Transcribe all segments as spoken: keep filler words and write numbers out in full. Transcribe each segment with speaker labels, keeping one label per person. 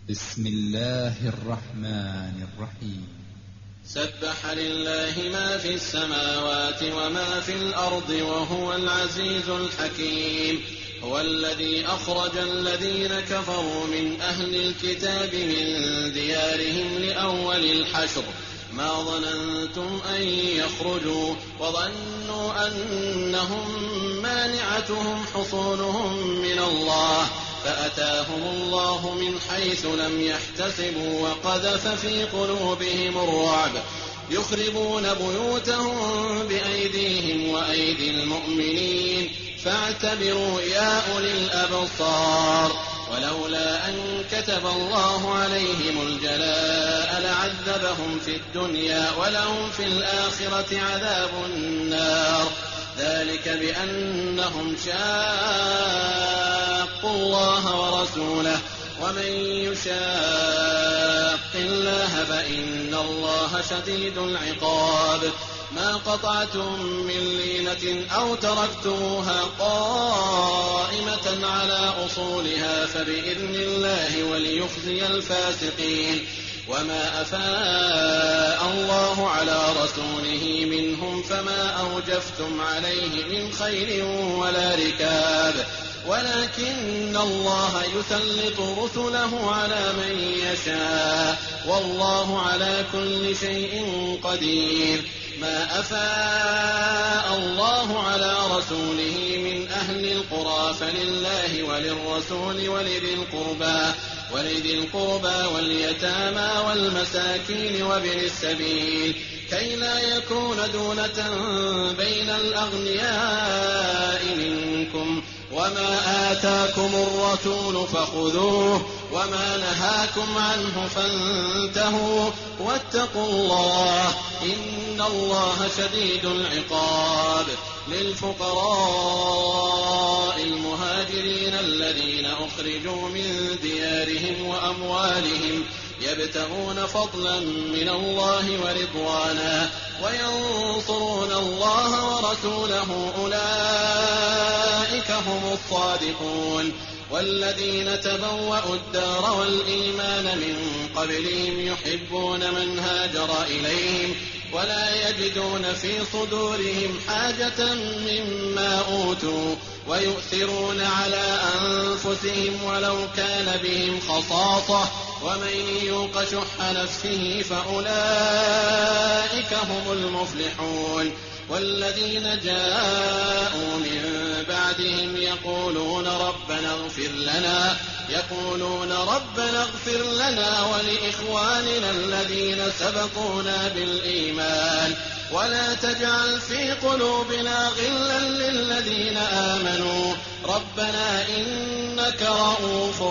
Speaker 1: بسم الله الرحمن الرحيم.
Speaker 2: سبح لله ما في السماوات وما في الأرض وهو العزيز الحكيم. هو الذي أخرج الذين كفروا من أهل الكتاب من ديارهم لأول الحشر ما ظننتم أن يخرجوا وظنوا أنهم مانعتهم حصونهم من الله فأتاهم الله من حيث لم يحتسبوا وقذف في قلوبهم الرعب يخربون بيوتهم بأيديهم وأيدي المؤمنين فاعتبروا يا أولي الأبصار. ولولا أن كتب الله عليهم الجلاء لعذبهم في الدنيا ولهم في الآخرة عذاب النار ذلك بأنهم شاقوا الله ورسوله ومن يشاق الله فإن الله شديد العقاب. ما قطعتم من لينة أو تركتموها قائمة على أصولها فبإذن الله وليخزي الفاسقين. وما أفاء الله على رسوله منهم فما أوجفتم عليه من خيل ولا ركاب ولكن الله يسلط رسله على من يشاء والله على كل شيء قدير. ما أفاء الله على رسوله من أهل القرى فلله وللرسول ولذي القربى ولذي القربى واليتامى والمساكين وابن السبيل كي لا يكون دونة بين الأغنياء منكم. وما آتاكم الرسول فخذوه وما نهاكم عنه فانتهوا واتقوا الله إن الله شديد العقاب. للفقراء المهاجرين الذين أخرجوا من ديارهم وأموالهم يبتغون فضلا من الله ورضوانا وينصرون الله ورسوله أولئك هم الصادقون. والذين تبوأوا الدار والإيمان من قبلهم يحبون من هاجر إليهم ولا يجدون في صدورهم حاجة مما أوتوا ويؤثرون على أنفسهم ولو كان بهم خصاصة ومن يوق شح نفسه فأولئك هم المفلحون. والذين جاءوا من بعدهم يقولون ربنا اغفر لنا يقولون ربنا اغفر لنا ولإخواننا الذين سبقونا بالإيمان ولا تجعل في قلوبنا غلا للذين آمنوا ربنا إنك رؤوف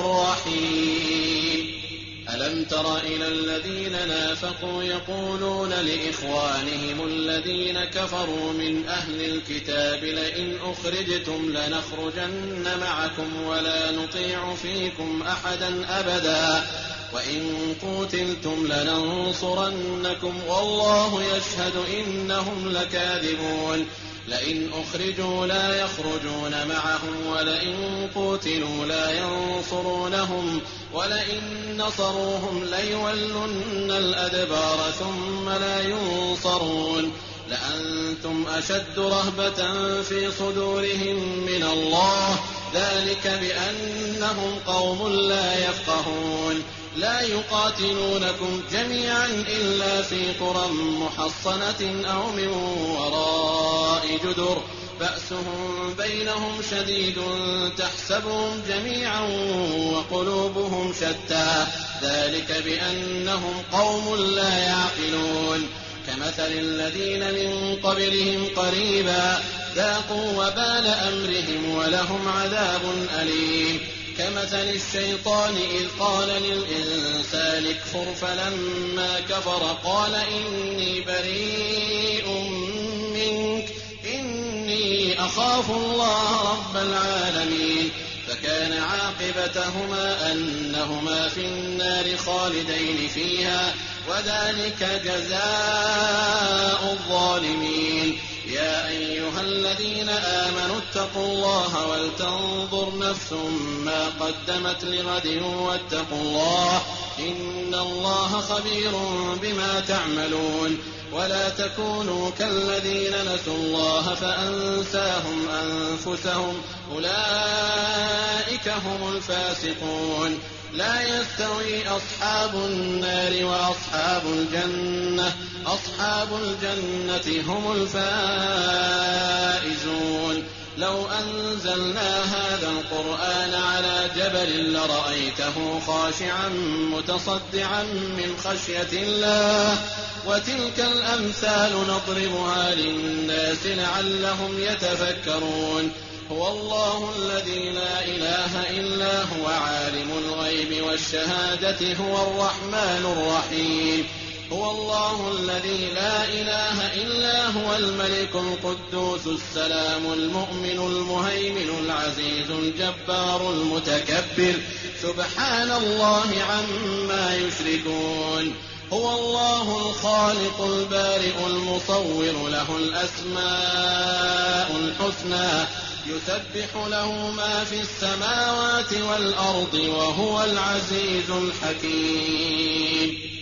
Speaker 2: رحيم. ألم تر إلى الذين نافقوا يقولون لإخوانهم الذين كفروا من أهل الكتاب لئن أخرجتم لنخرجن معكم ولا نطيع فيكم أحدا أبدا وإن قتلتم لننصرنكم والله يشهد إنهم لكاذبون. لئن أخرجوا لا يخرجون معهم ولئن قتلوا لا ينصرونهم ولئن نصروهم ليولن الأدبار ثم لا ينصرون. لأنتم أشد رهبة في صدورهم من الله ذلك بأنهم قوم لا يفقهون. لا يقاتلونكم جميعا إلا في قرى محصنة أو من وراء جدر بأسهم بينهم شديد تحسبهم جميعا وقلوبهم شتى ذلك بأنهم قوم لا يعقلون. كمثل الذين من قبلهم قريبا ذاقوا وبال أمرهم ولهم عذاب أليم. كمثل الشيطان إذ قال للإنسان اكفر فلما كفر قال إني بريء منك إني أخاف الله رب العالمين فكان عاقبتهما أنهما في النار خالدين فيها وذلك جزاء الظالمين. يا أيها الذين آمنوا اتقوا الله ولتنظر نفس ما قدمت لغد واتقوا الله إن الله خبير بما تعملون ولا تكونوا كالذين نسوا الله فأنساهم أنفسهم أولئك هم الفاسقون لا يستوي أصحاب النار وأصحاب الجنة أصحاب الجنة هم الفائزون لو أنزلنا هذا القرآن على جبل لرأيته خاشعا متصدعا من خشية الله وتلك الأمثال نضربها للناس لعلهم يتفكرون هو الله الذي لا إله إلا هو عالم الغيب والشهادة هو الرحمن الرحيم هو الله الذي لا إله إلا هو الملك القدوس السلام المؤمن المهيمن العزيز الجبار المتكبر سبحان الله عما يشركون هو الله الخالق البارئ المصور له الأسماء الحسنى يسبح له ما في السماوات والأرض وهو العزيز الحكيم